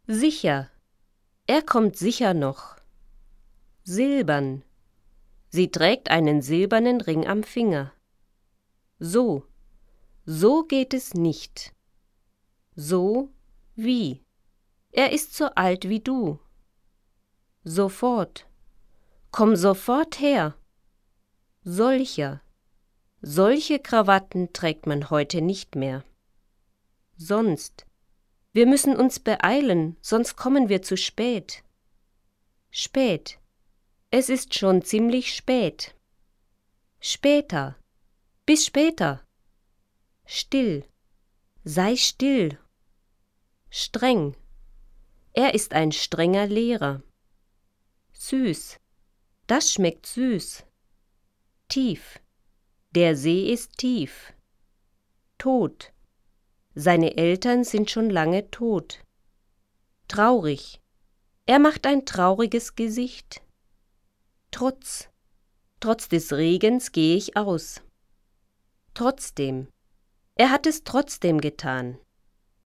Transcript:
Sicher, er kommt sicher noch. Silbern, sie trägt einen silbernen Ring am Finger. So geht es nicht. So wie? Er ist so alt wie du. Sofort, komm sofort her. Solche Krawatten trägt man heute nicht mehr. Sonst, wir müssen uns beeilen, sonst kommen wir zu spät. Spät, es ist schon ziemlich spät. Später, bis später. Still, sei still. Streng, er ist ein strenger Lehrer. Süß, das schmeckt süß. Tief, der See ist tief. Tot, seine Eltern sind schon lange tot. Traurig, er macht ein trauriges Gesicht. Trotz des Regens gehe ich aus. Trotzdem, er hat es trotzdem getan.